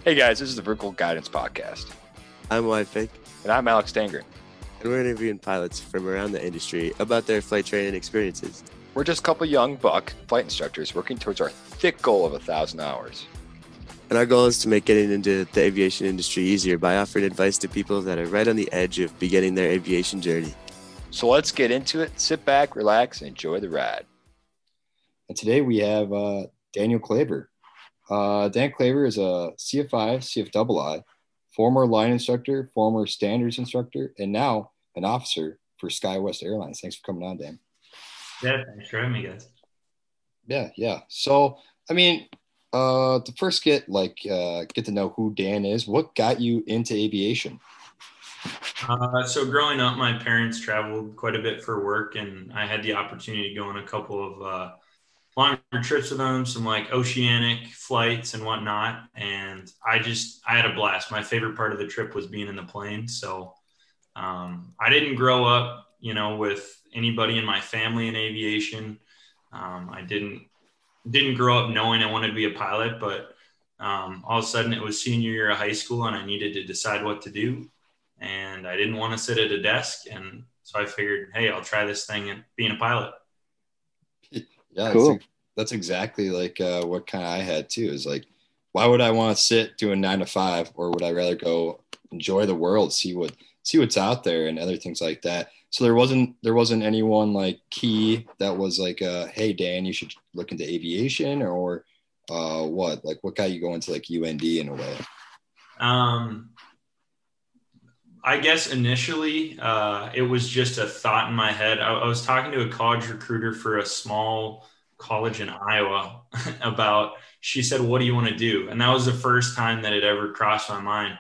Hey guys, this is the Vertical Guidance Podcast, I'm Wifig, and I'm Alex Dangren. and we're interviewing pilots from around the industry about their flight training experiences. We're just a couple young buck flight instructors working towards our thick goal of 1,000 hours. And our goal is to make getting into the aviation industry easier by offering advice to people that are right on the edge of beginning their aviation journey. So let's get into it. Sit back, relax, and enjoy the ride. And today we have Daniel Claver. Dan Claver is a CFI, CFII, former line instructor, former standards instructor, and now an officer for SkyWest Airlines. Thanks for coming on, Dan. Yeah, thanks for having me, guys. Yeah. So, to first get to know who Dan is, what got you into aviation? So growing up, my parents traveled quite a bit for work, and I had the opportunity to go on a couple of longer trips with them, some like oceanic flights and whatnot. And I had a blast. My favorite part of the trip was being in the plane. So I didn't grow up, with anybody in my family in aviation. I didn't grow up knowing I wanted to be a pilot, but all of a sudden it was senior year of high school and I needed to decide what to do. And I didn't want to sit at a desk. And so I figured, hey, I'll try this thing and being a pilot. Yeah, Cool. That's exactly what kind of I had too. Is like, why would I want to sit doing 9 to 5, or would I rather go enjoy the world, see what's out there, and other things like that. So there wasn't anyone like key that was like, hey Dan, you should look into aviation, or what got you going to like UND in a way? I guess initially it was just a thought in my head. I was talking to a college recruiter for a small college in Iowa she said, what do you want to do? And that was the first time that it ever crossed my mind.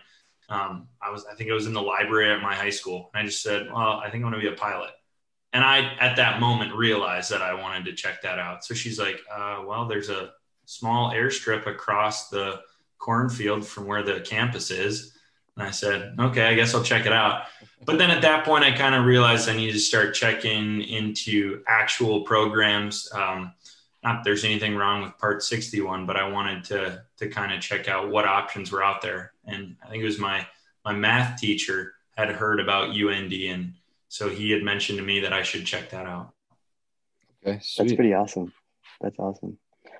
I think I was in the library at my high school. And I just said, well, I think I want to be a pilot. And I, at that moment, realized that I wanted to check that out. So she's like, well, there's a small airstrip across the cornfield from where the campus is. And I said, okay, I guess I'll check it out. But then at that point, I kind of realized I needed to start checking into actual programs. Not that there's anything wrong with Part 61, but I wanted to kind of check out what options were out there. And I think it was my math teacher had heard about UND. And so he had mentioned to me that I should check that out. Okay, sweet. That's pretty awesome. That's awesome.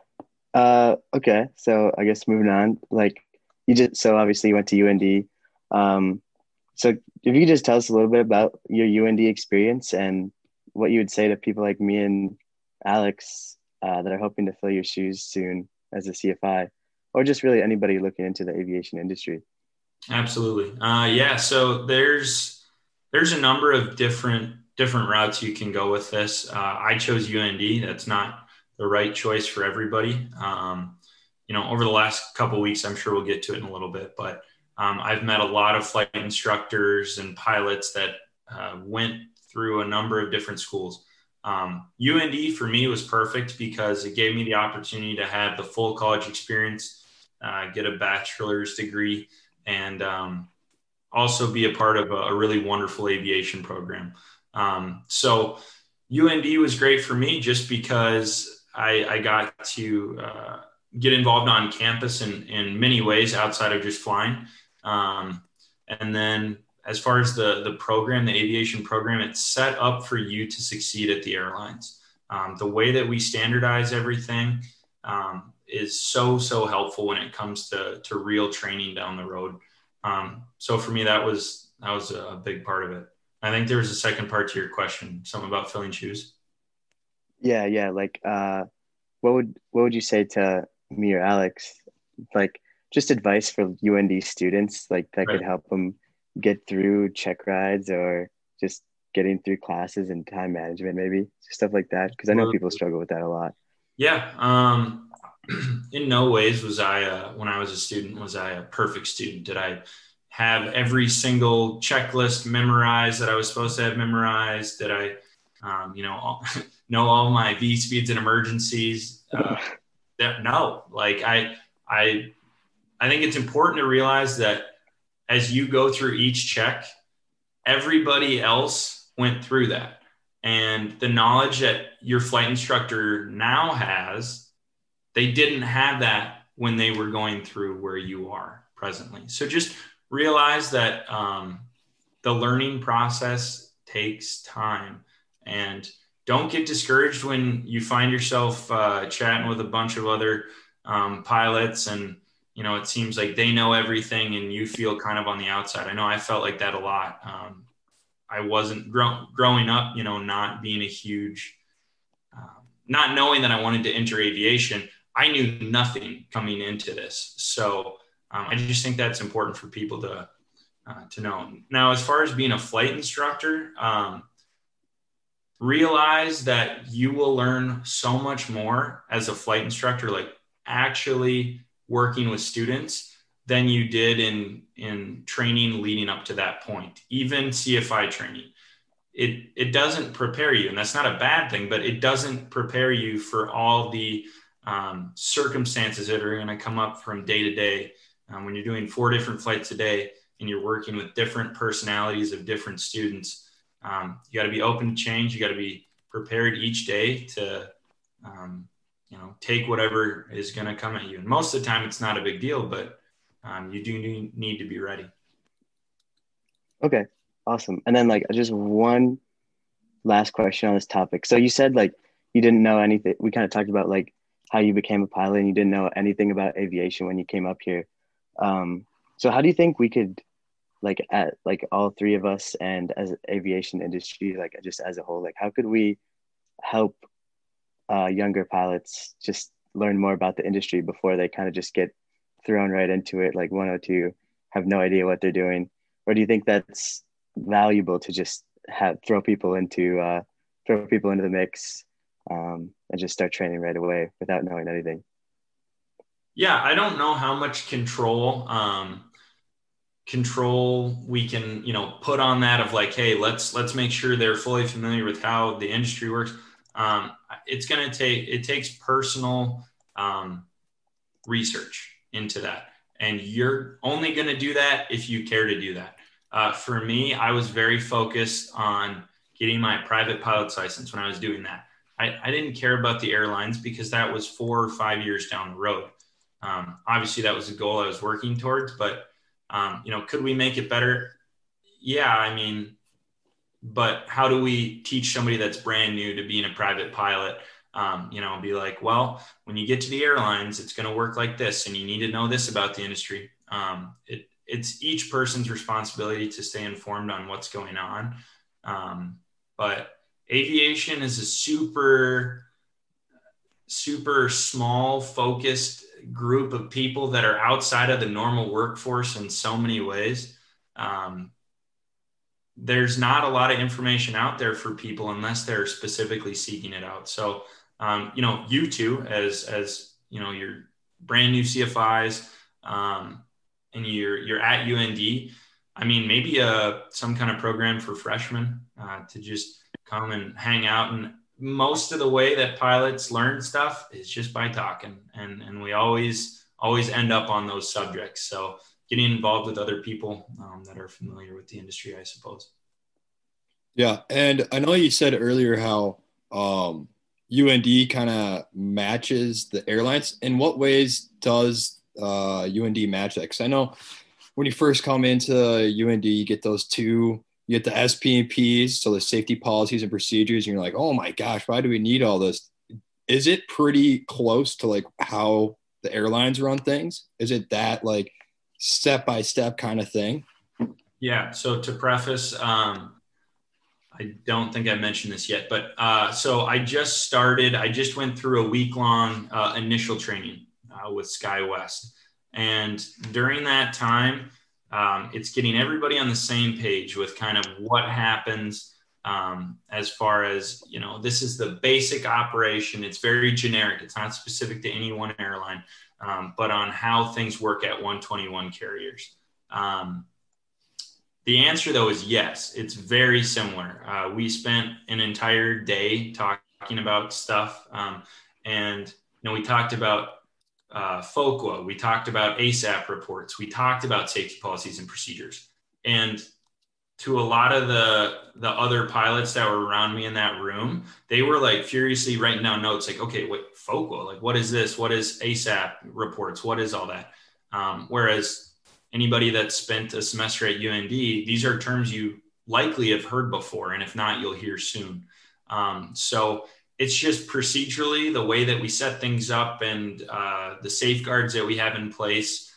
Okay, so I guess moving on, so obviously you went to UND. So if you could just tell us a little bit about your UND experience and what you would say to people like me and Alex that are hoping to fill your shoes soon as a CFI, or just really anybody looking into the aviation industry. Absolutely. Yeah. So there's a number of different routes you can go with this. I chose UND. That's not the right choice for everybody. Over the last couple of weeks, I'm sure we'll get to it in a little bit, but I've met a lot of flight instructors and pilots that went through a number of different schools. UND for me was perfect because it gave me the opportunity to have the full college experience, get a bachelor's degree, and also be a part of a really wonderful aviation program. So UND was great for me just because I got to get involved on campus in many ways outside of just flying. And then as far as the program, the aviation program, it's set up for you to succeed at the airlines. The way that we standardize everything is so helpful when it comes to real training down the road. So for me, that was a big part of it. I think there was a second part to your question, something about filling shoes. Yeah. What would you say to me or Alex, just advice for UND students, that could help them get through check rides or just getting through classes and time management, maybe stuff like that? Because I know people struggle with that a lot. Yeah. In no ways was I, when I was a student, was I a perfect student? Did I have every single checklist memorized that I was supposed to have memorized? Did I, know all my V speeds and emergencies? No, I think it's important to realize that as you go through each check, everybody else went through that. And the knowledge that your flight instructor now has, they didn't have that when they were going through where you are. presently. So just realize that the learning process takes time, and don't get discouraged when you find yourself chatting with a bunch of other pilots, and it seems like they know everything and you feel kind of on the outside. I know I felt like that a lot. I wasn't growing up, not being a huge, not knowing that I wanted to enter aviation. I knew nothing coming into this. So I just think that's important for people to know. Now, as far as being a flight instructor, realize that you will learn so much more as a flight instructor, like actually working with students, than you did in training leading up to that point. Even CFI training, it doesn't prepare you, and that's not a bad thing, but it doesn't prepare you for all the circumstances that are going to come up from day to day. When you're doing 4 different flights a day and you're working with different personalities of different students, you got to be open to change. You got to be prepared each day to, take whatever is going to come at you. And most of the time it's not a big deal, but you do need to be ready. Okay, awesome. And then just one last question on this topic. So you said you didn't know anything. We kind of talked about how you became a pilot and you didn't know anything about aviation when you came up here. So how do you think we could, at all 3 of us and as aviation industry, just as a whole, how could we help younger pilots just learn more about the industry before they kind of just get thrown right into it, 102, have no idea what they're doing? Or do you think that's valuable to just throw people into the mix and just start training right away without knowing anything? Yeah, I don't know how much control we can, put on that of hey, let's make sure they're fully familiar with how the industry works. It takes personal research into that. And you're only going to do that if you care to do that. For me, I was very focused on getting my private pilot's license when I was doing that. I didn't care about the airlines because that was 4 or 5 years down the road. Obviously that was a goal I was working towards, but could we make it better? Yeah. But how do we teach somebody that's brand new to being a private pilot? Be like, well, when you get to the airlines, it's going to work like this, and you need to know this about the industry. It's each person's responsibility to stay informed on what's going on. But aviation is a super, super small, focused group of people that are outside of the normal workforce in so many ways. There's not a lot of information out there for people unless they're specifically seeking it out. So, you two, as you're brand new CFIs, and you're at UND, maybe some kind of program for freshmen to just come and hang out. And most of the way that pilots learn stuff is just by talking, and we always end up on those subjects. So getting involved with other people that are familiar with the industry, I suppose. Yeah. And I know you said earlier how UND kind of matches the airlines. In what ways does UND match that? Because I know when you first come into UND, you get those 2, you get the SP&Ps, so the safety policies and procedures, and you're like, oh my gosh, why do we need all this? Is it pretty close to how the airlines run things? Is it that step-by-step kind of thing? Yeah. So to preface, I don't think I mentioned this yet, but so I just went through a week-long initial training with SkyWest. And during that time, it's getting everybody on the same page with kind of what happens as far as, this is the basic operation. It's very generic. It's not specific to any one airline, but on how things work at 121 carriers. The answer, though, is yes. It's very similar. We spent an entire day talking about stuff. And we talked about FOQA. We talked about ASAP reports. We talked about safety policies and procedures. And to a lot of the other pilots that were around me in that room, they were furiously writing down notes okay, wait, FOQA, what is this? What is ASAP reports? What is all that? Whereas anybody that spent a semester at UND, these are terms you likely have heard before. And if not, you'll hear soon. So it's just procedurally the way that we set things up and the safeguards that we have in place,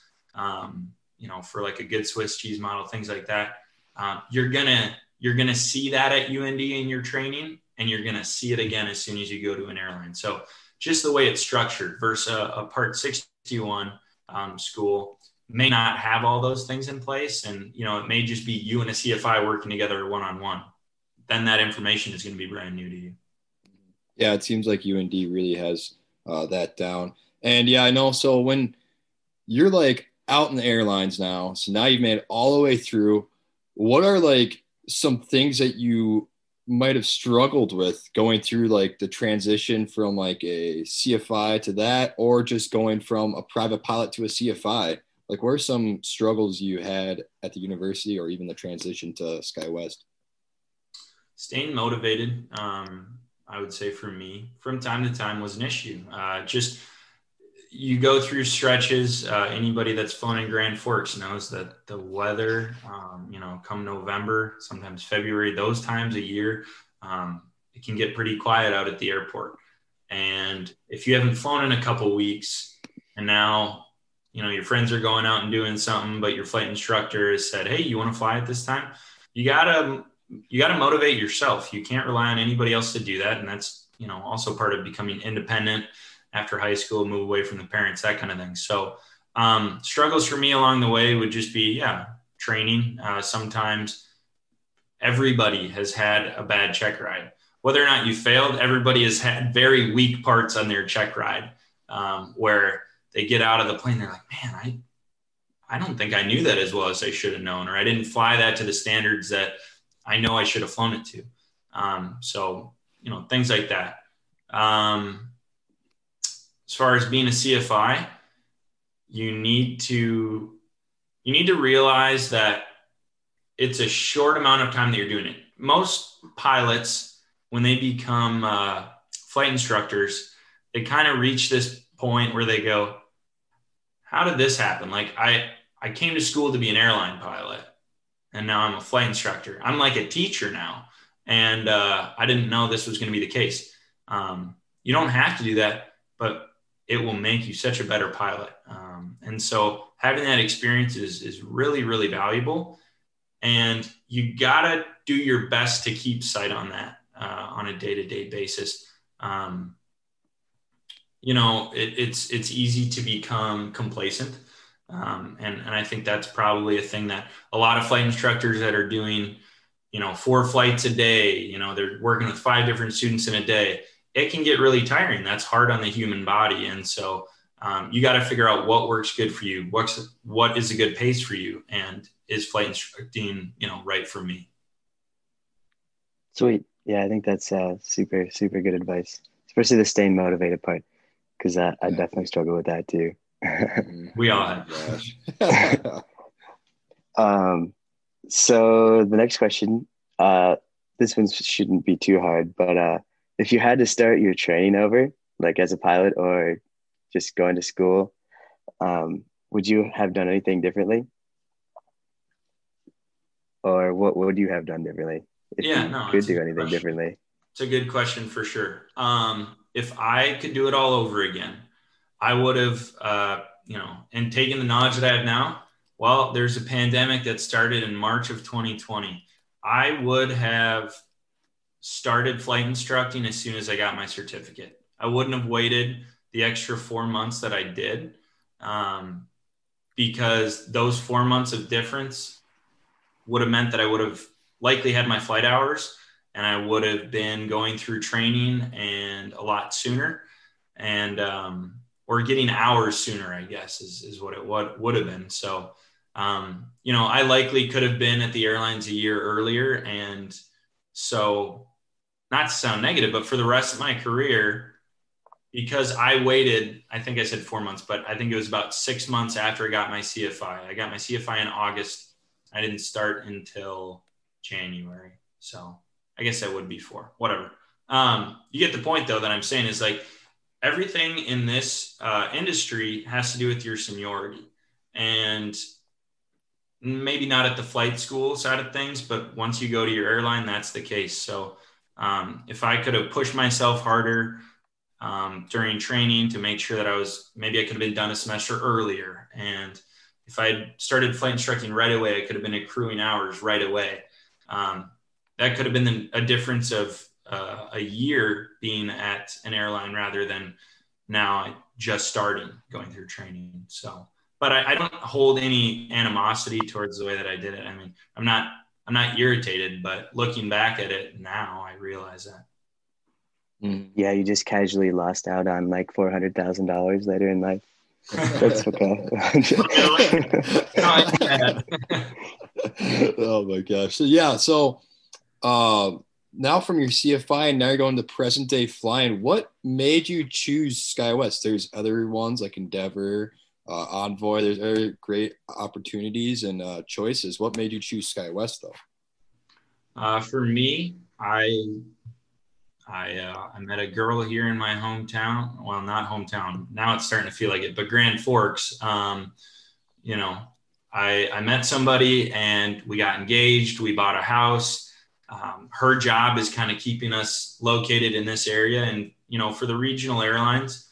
for like a good Swiss cheese model, things like that. You're gonna see that at UND in your training, and you're gonna see it again as soon as you go to an airline. So just the way it's structured versus a Part 61 school may not have all those things in place, and it may just be you and a CFI working together one-on-one. Then that information is going to be brand new to you. Yeah, it seems like UND really has that down. And yeah, I know. So when you're like out in the airlines now, so now you've made it all the way through, what are like some things that you might have struggled with going through like the transition from like a CFI to that, or just going from a private pilot to a CFI? Like, what are some struggles you had at the university or even the transition to SkyWest? Staying motivated, I would say for me, from time to time was an issue. Just you go through stretches. Anybody that's flown in Grand Forks knows that the weather, come November, sometimes February, those times a year, it can get pretty quiet out at the airport. And if you haven't flown in a couple weeks and now, your friends are going out and doing something, but your flight instructor has said, hey, you want to fly at this time? You gotta motivate yourself. You can't rely on anybody else to do that. And that's, also part of becoming independent after high school, move away from the parents, that kind of thing. So struggles for me along the way would just be, training. Sometimes everybody has had a bad check ride. Whether or not you failed, everybody has had very weak parts on their check ride, where they get out of the plane, they're like, man, I don't think I knew that as well as I should have known, or I didn't fly that to the standards that I know I should have flown it to. So, things like that. As far as being a CFI, you need to realize that it's a short amount of time that you're doing it. Most pilots, when they become flight instructors, they kind of reach this point where they go, how did this happen? Like I came to school to be an airline pilot, and now I'm a flight instructor. I'm like a teacher now. And I didn't know this was going to be the case. You don't have to do that, but it will make you such a better pilot. And so having that experience is really, really valuable. And you got to do your best to keep sight on that on a day-to-day basis. It's easy to become complacent. And I think that's probably a thing that a lot of flight instructors that are doing, 4 flights a day, they're working with 5 different students in a day. It can get really tiring. That's hard on the human body. And so you got to figure out what works good for you. What is a good pace for you? And is flight instructing, right for me? Sweet. Yeah, I think that's super, super good advice, especially the staying motivated part, because I definitely struggle with that too. We all have. So the next question, this one shouldn't be too hard, but if you had to start your training over, like as a pilot or just going to school, would you have done anything differently? Or what would you have done differently if you could do anything differently? It's a good question for sure. If I could do it all over again, I would have, and taken the knowledge that I have now. Well, there's a pandemic that started in March of 2020. I would have started flight instructing as soon as I got my certificate. I wouldn't have waited the extra 4 months that I did, because those 4 months of difference would have meant that I would have likely had my flight hours, and I would have been going through training and a lot sooner, and or getting hours sooner, I guess, is what it would have been. So, I likely could have been at the airlines a year earlier. And so, not to sound negative, but for the rest of my career, because I waited, I think I said 4 months, but I think it was about 6 months after I got my CFI. I got my CFI in August. I didn't start until January. So I guess that would be 4, whatever. You get the point though, that I'm saying is like everything in this industry has to do with your seniority. And maybe not at the flight school side of things, but once you go to your airline, that's the case. So if I could have pushed myself harder during training to make sure that maybe I could have been done a semester earlier. And if I had started flight instructing right away, I could have been accruing hours right away. That could have been a difference of a year being at an airline rather than now just starting going through training. So, but I don't hold any animosity towards the way that I did it. I mean, I'm not irritated, but looking back at it now, I realize that. Yeah, you just casually lost out on like $400,000 later in life. That's okay. Oh my gosh. So yeah, so now from your CFI and now you're going to present day flying, what made you choose SkyWest? There's other ones like Endeavor, Envoy, there's other great opportunities and choices. What made you choose SkyWest though? For me, I met a girl here in my hometown. Well, not hometown. Now it's starting to feel like it, but Grand Forks. You know, I met somebody and we got engaged. We bought a house. Her job is kind of keeping us located in this area. And, you know, for the regional airlines,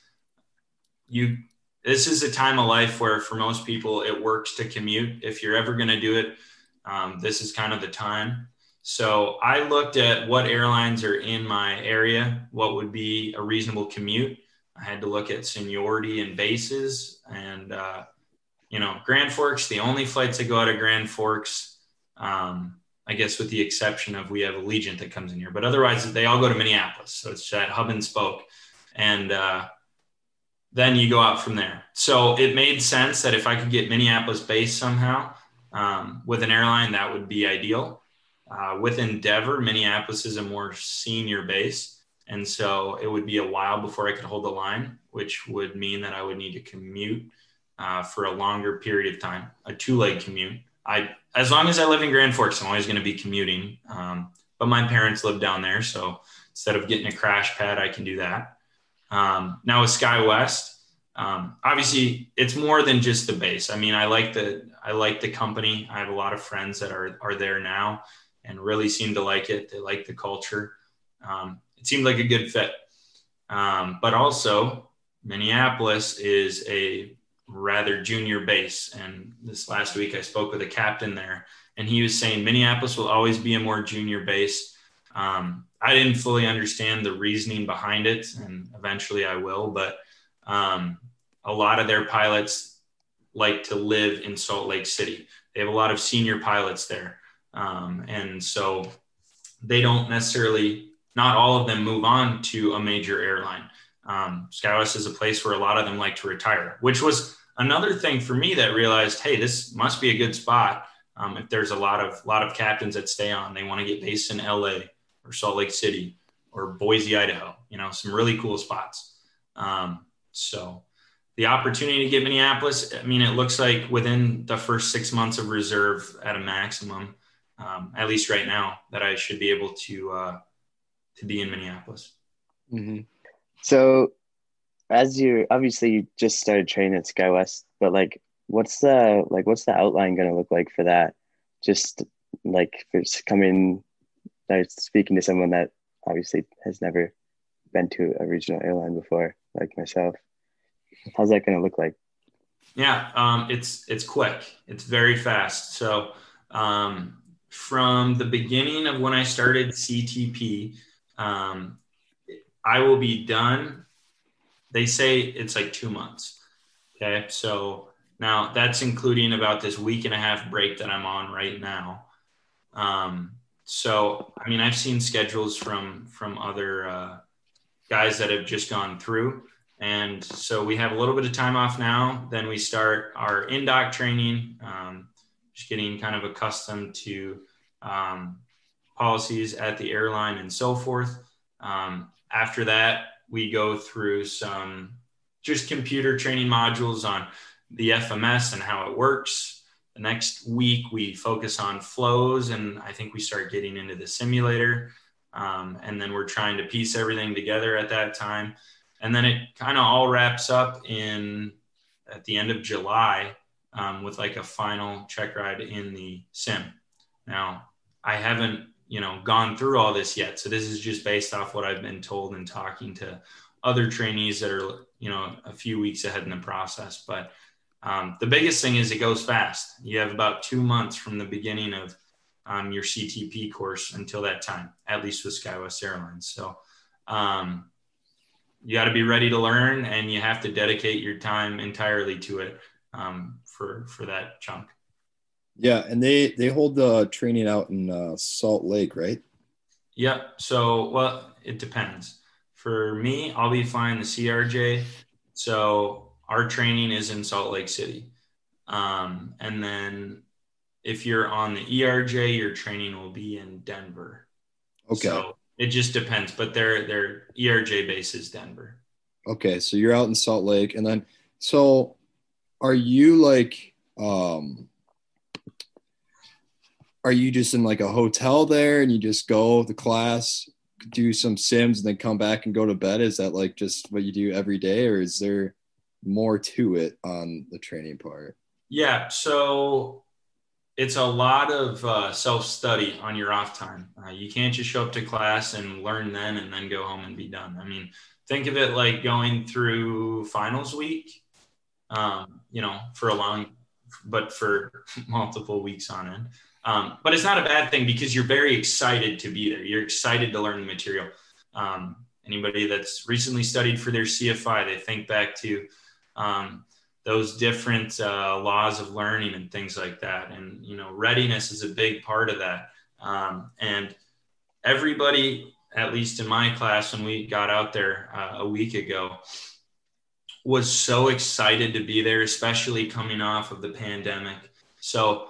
this is a time of life where for most people it works to commute. If you're ever going to do it, this is kind of the time. So I looked at what airlines are in my area, what would be a reasonable commute. I had to look at seniority and bases and, you know, Grand Forks, the only flights that go out of Grand Forks, I guess with the exception of we have Allegiant that comes in here, but otherwise they all go to Minneapolis. So it's that hub and spoke. And then you go out from there. So it made sense that if I could get Minneapolis based somehow with an airline, that would be ideal. With Endeavor, Minneapolis is a more senior base. And so it would be a while before I could hold the line, which would mean that I would need to commute for a longer period of time, a 2-leg commute. As long as I live in Grand Forks, I'm always going to be commuting. But my parents live down there. So instead of getting a crash pad, I can do that. Now with SkyWest, obviously it's more than just the base. I mean, I like the company. I have a lot of friends that are there now and really seem to like it. They like the culture. It seemed like a good fit. But also Minneapolis is a rather junior base. And this last week I spoke with a captain there and he was saying Minneapolis will always be a more junior base. I didn't fully understand the reasoning behind it, and eventually I will, but a lot of their pilots like to live in Salt Lake City. They have a lot of senior pilots there. And so they don't necessarily, not all of them move on to a major airline. SkyWest is a place where a lot of them like to retire, which was another thing for me that realized, hey, this must be a good spot. If there's a lot of captains that stay on, they want to get based in LA or Salt Lake City or Boise, Idaho, you know, some really cool spots. So the opportunity to get Minneapolis, I mean, it looks like within the first 6 months of reserve at a maximum, at least right now, that I should be able to be in Minneapolis. Mm-hmm. So as you just started training at SkyWest, but like, what's the outline going to look like for that? Just like for coming, speaking to someone that obviously has never been to a regional airline before, like myself, how's that going to look like? Yeah, it's quick. It's very fast. So from the beginning of when I started CTP, I will be done. They say it's like 2 months. Okay. So now that's including about this week and a half break that I'm on right now. So, I mean, I've seen schedules from other guys that have just gone through. And so we have a little bit of time off now. Then we start our in-dock training, just getting kind of accustomed to policies at the airline and so forth. After that, we go through some just computer training modules on the FMS and how it works. The next week, we focus on flows, and I think we start getting into the simulator. And then we're trying to piece everything together at that time. And then it kind of all wraps up at the end of July with like a final check ride in the sim. Now, I haven't, gone through all this yet. So this is just based off what I've been told and talking to other trainees that are, a few weeks ahead in the process. But the biggest thing is it goes fast. You have about 2 months from the beginning of your CTP course until that time, at least with SkyWest Airlines. So you got to be ready to learn, and you have to dedicate your time entirely to it for that chunk. Yeah, and they hold the training out in Salt Lake, right? Yep. So, well, it depends. For me, I'll be flying the CRJ. So our training is in Salt Lake City. And then if you're on the ERJ, your training will be in Denver. Okay. So it just depends, but their ERJ base is Denver. Okay, so you're out in Salt Lake, and then so are you like are you just in like a hotel there and you just go to class, do some sims, and then come back and go to bed? Is that like just what you do every day, or is there more to it on the training part? Yeah, so it's a lot of self-study on your off time. You can't just show up to class and learn then and then go home and be done. I mean, think of it like going through finals week, for multiple weeks on end. But it's not a bad thing because you're very excited to be there. You're excited to learn the material. Anybody that's recently studied for their CFI, they think back to those different laws of learning and things like that. And, readiness is a big part of that. And everybody, at least in my class, when we got out there a week ago, was so excited to be there, especially coming off of the pandemic. So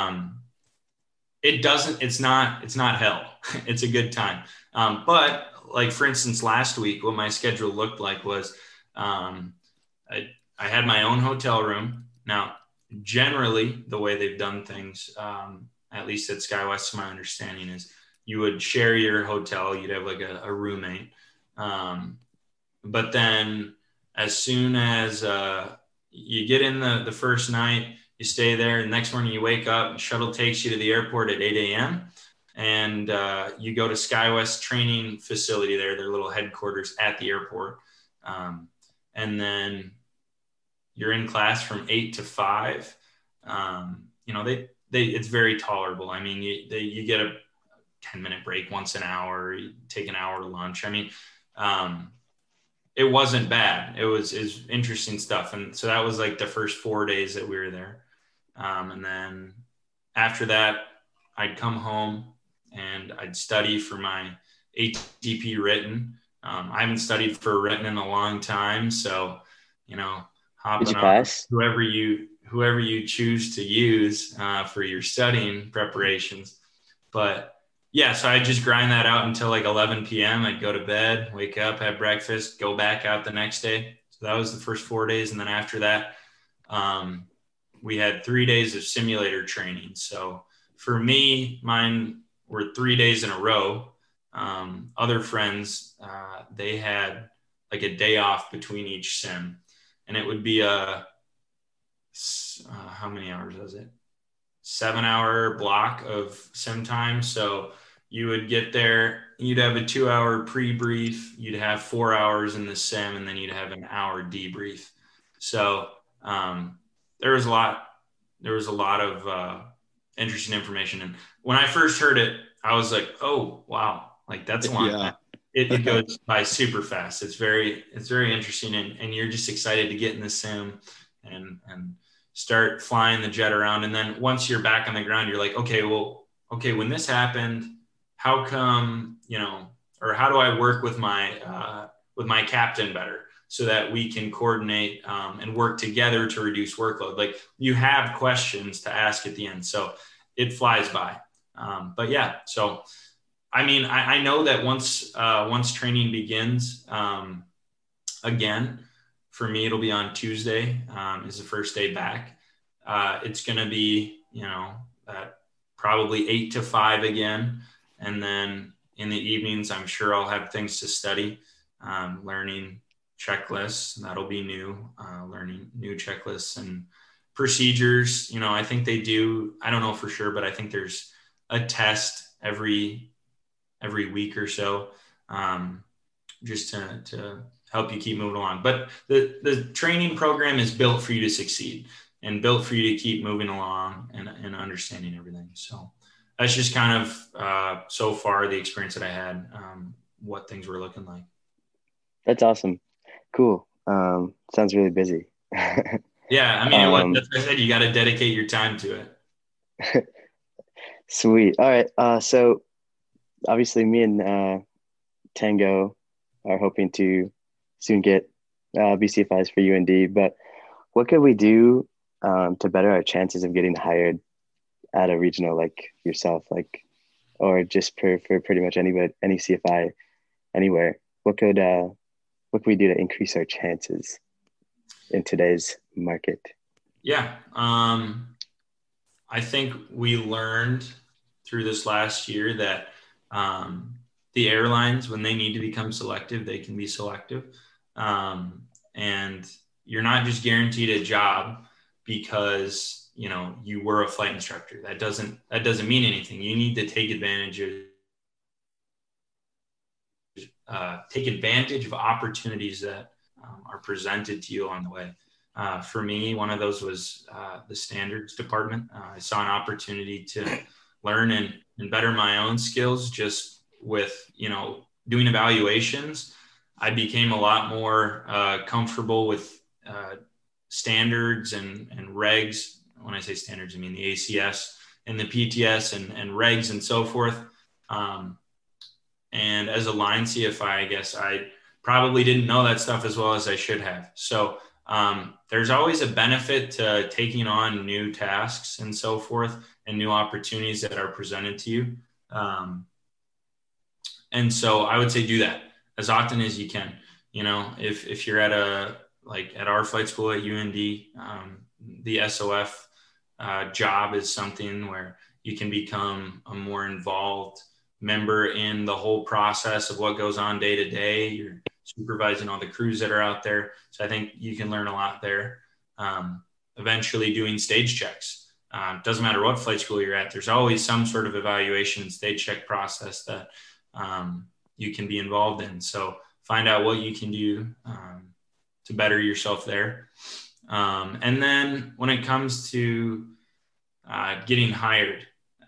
it's not hell. It's a good time. But like, for instance, last week, what my schedule looked like was I had my own hotel room. Now, generally, the way they've done things, at least at SkyWest, to my understanding, is you would share your hotel. You'd have like a roommate. But then as soon as you get in the first night, you stay there. The next morning you wake up, shuttle takes you to the airport at 8 a.m. And you go to SkyWest training facility there, their little headquarters at the airport. And then you're in class from 8 to 5. It's very tolerable. I mean, you get a 10-minute break once an hour, you take an hour to lunch. I mean, it wasn't bad. It was interesting stuff. And so that was like the first 4 days that we were there. And then after that, I'd come home and I'd study for my ATP written. I haven't studied for written in a long time. So, hopping on whoever you choose to use for your studying preparations. But yeah, so I just grind that out until like 11 p.m. I'd go to bed, wake up, have breakfast, go back out the next day. So that was the first 4 days. And then after that, we had 3 days of simulator training. So for me, mine were 3 days in a row. Other friends, they had like a day off between each sim. And it would be how many hours was it? 7-hour block of sim time. So you would get there, you'd have a 2-hour pre-brief, you'd have 4 hours in the sim, and then you'd have an hour debrief. So there was a lot of interesting information. And when I first heard it, I was like, oh, wow, like that's a long time. It goes by super fast. It's very interesting. And you're just excited to get in the sim and start flying the jet around. And then once you're back on the ground, you're like, okay, when this happened, how come, or how do I work with my captain better so that we can coordinate and work together to reduce workload? Like, you have questions to ask at the end. So it flies by. But yeah, so I mean, I know that once training begins, again, for me, it'll be on Tuesday is the first day back. It's going to be, probably 8 to 5 again. And then in the evenings, I'm sure I'll have things to study, learning checklists. That'll be new, learning new checklists and procedures, I think they do. I don't know for sure, but I think there's a test every week or so, just to help you keep moving along. But the training program is built for you to succeed and built for you to keep moving along and understanding everything. So that's just kind of so far the experience that I had, what things were looking like. That's awesome. Cool. Sounds really busy. Yeah. I mean, that's what I said, you got to dedicate your time to it. Sweet. All right. So obviously me and Tango are hoping to soon get BCFIs for UND, but what could we do to better our chances of getting hired at a regional like yourself, or just for pretty much any CFI anywhere? What could we do to increase our chances in today's market? Yeah. I think we learned through this last year that the airlines, when they need to become selective, they can be selective. And you're not just guaranteed a job because, you were a flight instructor. That doesn't mean anything. You need to take advantage of opportunities that are presented to you on the way. For me, one of those was the standards department. I saw an opportunity to learn and better my own skills just with, doing evaluations. I became a lot more comfortable with standards and regs. When I say standards, I mean the ACS and the PTS and regs and so forth. And as a line CFI, I guess I probably didn't know that stuff as well as I should have. So there's always a benefit to taking on new tasks and so forth and new opportunities that are presented to you. And so I would say do that as often as you can. If you're at at our flight school at UND, the SOF job is something where you can become a more involved member in the whole process of what goes on day to day. You're supervising all the crews that are out there. So I think you can learn a lot there. Eventually doing stage checks. Doesn't matter what flight school you're at. There's always some sort of evaluation stage check process that you can be involved in. So find out what you can do to better yourself there. And then when it comes to getting hired,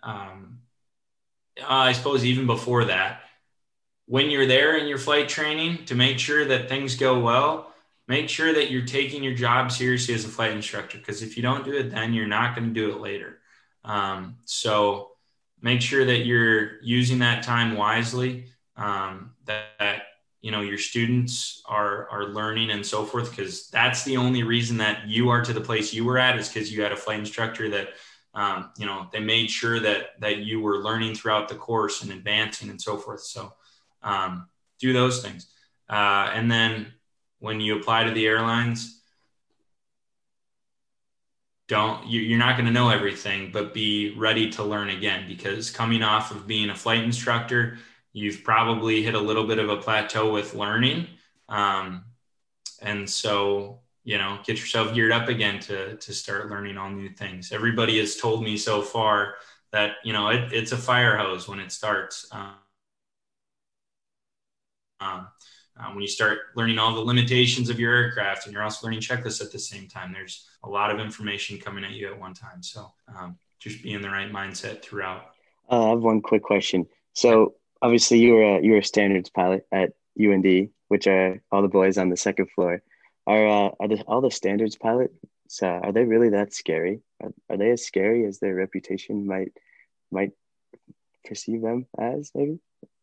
I suppose even before that, when you're there in your flight training, to make sure that things go well, make sure that you're taking your job seriously as a flight instructor, because if you don't do it, then you're not going to do it later. So make sure that you're using that time wisely, that your students are learning and so forth, because that's the only reason that you are to the place you were at, is because you had a flight instructor that they made sure that you were learning throughout the course and advancing and so forth. So do those things. And then when you apply to the airlines, you're not going to know everything, but be ready to learn again, because coming off of being a flight instructor, you've probably hit a little bit of a plateau with learning. And so, get yourself geared up again to start learning all new things. Everybody has told me so far that, it's a fire hose when it starts. When you start learning all the limitations of your aircraft, and you're also learning checklists at the same time, there's a lot of information coming at you at one time. So just be in the right mindset throughout. I have one quick question. So obviously you were a standards pilot at UND, which are all the boys on the second floor. Are all the standards pilots, are they really that scary? Are they as scary as their reputation might perceive them as, maybe?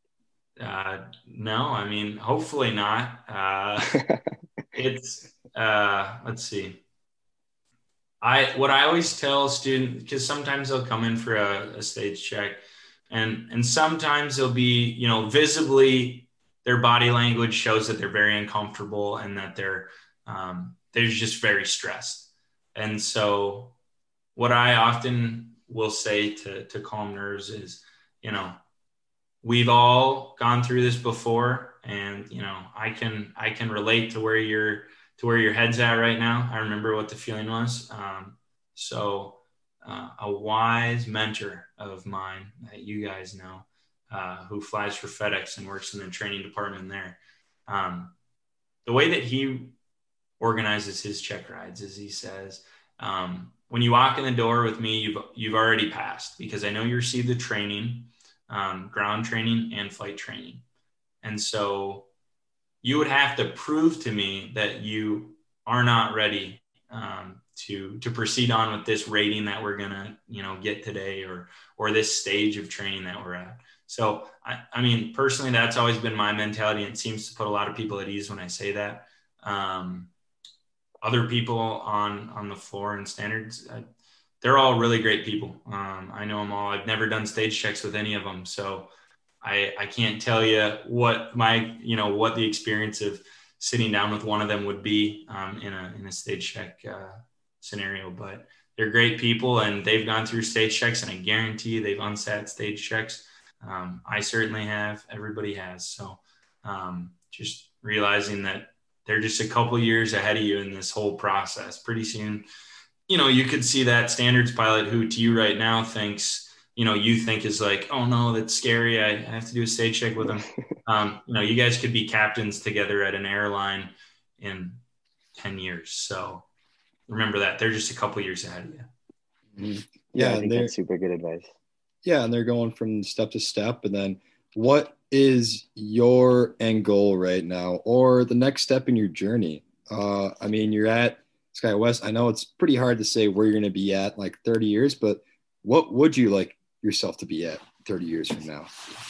No, I mean, hopefully not. It's let's see. What I always tell students, because sometimes they'll come in for a stage check, and sometimes they'll be, visibly their body language shows that they're very uncomfortable and that they're just very stressed. And so what I often will say to calm nerves is, we've all gone through this before, and I can relate to where your head's at right now. I remember what the feeling was. So a wise mentor of mine that you guys know, who flies for FedEx and works in the training department there. The way that he organizes his check rides is he says, when you walk in the door with me, you've already passed, because I know you received the training, ground training and flight training. And so you would have to prove to me that you are not ready to proceed on with this rating that we're gonna, get today, or this stage of training that we're at. So, I mean, personally, that's always been my mentality, and it seems to put a lot of people at ease when I say that. Other people on the floor and standards, they're all really great people. I know them all. I've never done stage checks with any of them, so I can't tell you what what the experience of sitting down with one of them would be in a stage check scenario. But they're great people, and they've gone through stage checks, and I guarantee they've unsat stage checks. I certainly have. Everybody has. So just realizing that they're just a couple years ahead of you in this whole process. Pretty soon, you could see that standards pilot who to you right now thinks, you think is like, oh no, that's scary, I have to do a stage check with them. You guys could be captains together at an airline in 10 years. So remember that they're just a couple years ahead of you. Mm-hmm. Yeah, I think that's super good advice. Yeah, and they're going from step to step. And then what is your end goal right now, or the next step in your journey? I mean, you're at SkyWest. I know it's pretty hard to say where you're going to be at like 30 years, but what would you like yourself to be at 30 years from now?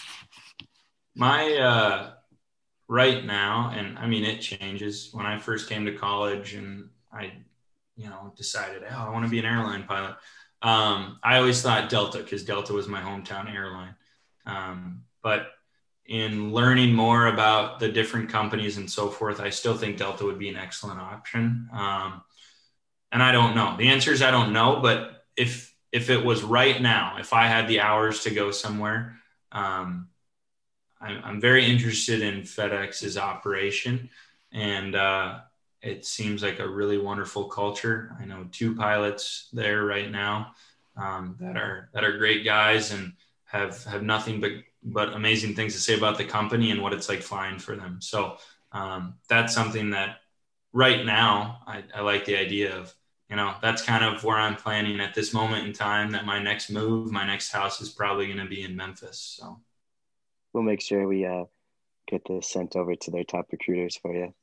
My right now, and I mean, it changes. When I first came to college and I, decided, I want to be an airline pilot. I always thought Delta, because Delta was my hometown airline. But in learning more about the different companies and so forth, I still think Delta would be an excellent option. And I don't know. The answer is I don't know. But if it was right now, if I had the hours to go somewhere, I'm very interested in FedEx's operation. And it seems like a really wonderful culture. I know 2 pilots there right now that are great guys and have nothing but amazing things to say about the company and what it's like flying for them. So that's something that right now I like the idea of. That's kind of where I'm planning at this moment in time, that my next move, my next house is probably going to be in Memphis. So we'll make sure we get this sent over to their top recruiters for you.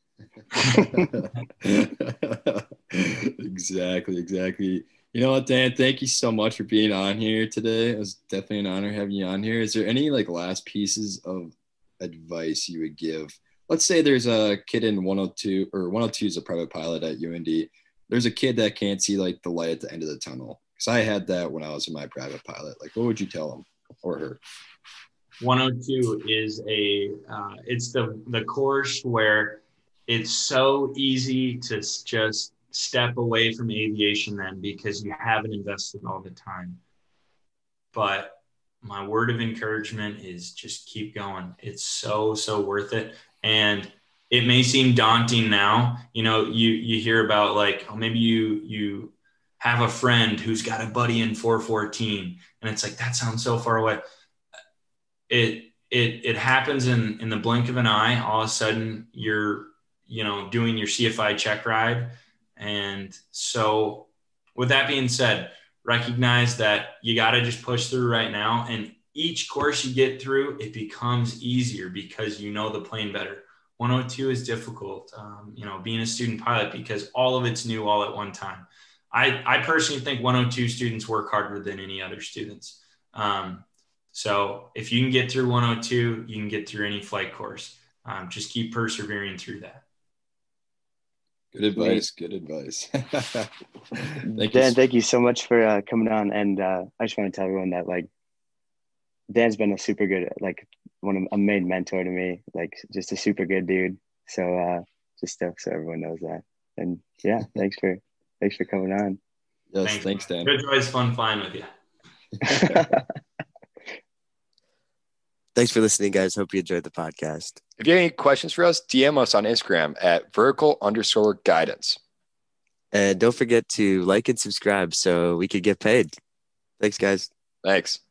Exactly. You know what, Dan, thank you so much for being on here today. It was definitely an honor having you on here. Is there any last pieces of advice you would give? Let's say there's a kid in 102, or 102 is a private pilot at UND. There's a kid that can't see the light at the end of the tunnel. Because I had that when I was in my private pilot. What would you tell him or her? 102 is it's the course where it's so easy to just step away from aviation then, because you haven't invested all the time. But my word of encouragement is just keep going. It's so worth it. And it may seem daunting now. You hear about maybe you have a friend who's got a buddy in 414, and it's that sounds so far away. It happens in the blink of an eye. All of a sudden you're doing your CFI check ride. And so with that being said, recognize that you got to just push through right now. And each course you get through, it becomes easier because the plane better. 102 is difficult, being a student pilot, because all of it's new all at one time. I personally think 102 students work harder than any other students. So if you can get through 102, you can get through any flight course. Just keep persevering through that. Good advice. Dan, thank you so much for coming on. And I just want to tell everyone that Dan's been a super good, a main mentor to me, just a super good dude. So just so everyone knows that. And yeah, thanks for coming on. Yes, thanks Dan. It's always fun flying with you. Thanks for listening, guys. Hope you enjoyed the podcast. If you have any questions for us, DM us on Instagram at vertical_guidance. And don't forget to like and subscribe so we could get paid. Thanks, guys. Thanks.